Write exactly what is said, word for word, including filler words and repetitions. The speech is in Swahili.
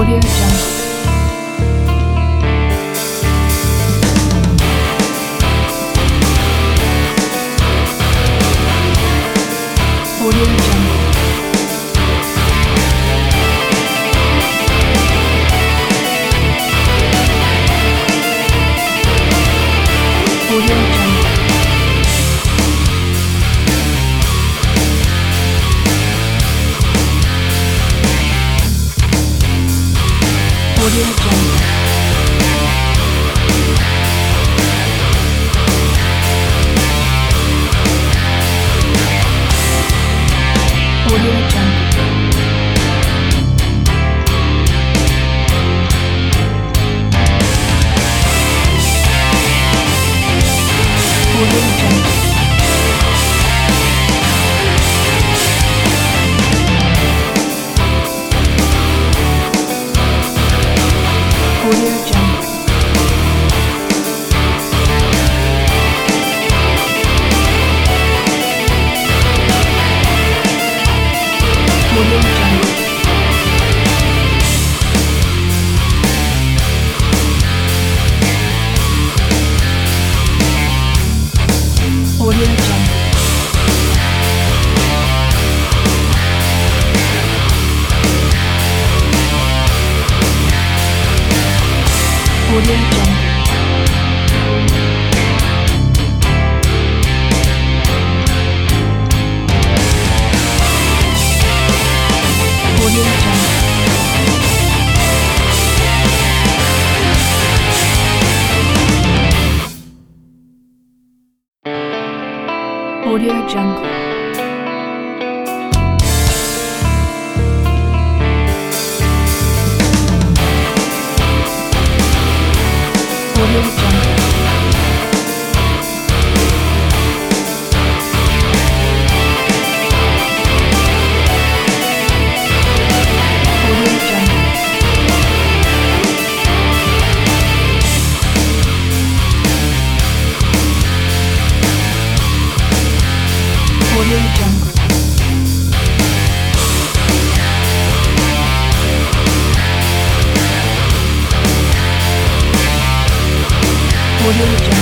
Audio Jungle. Audio Jungle. Audio Jungle. Audio Jungle. Audio Jungle. Audio Jungle. Audio Jungle. Audio Jungle. Audio Jungle. Audio Jungle. Audio Jungle. Audio Jungle. Audio Jungle. Audio Jungle. Audio Jungle. Audio Jungle.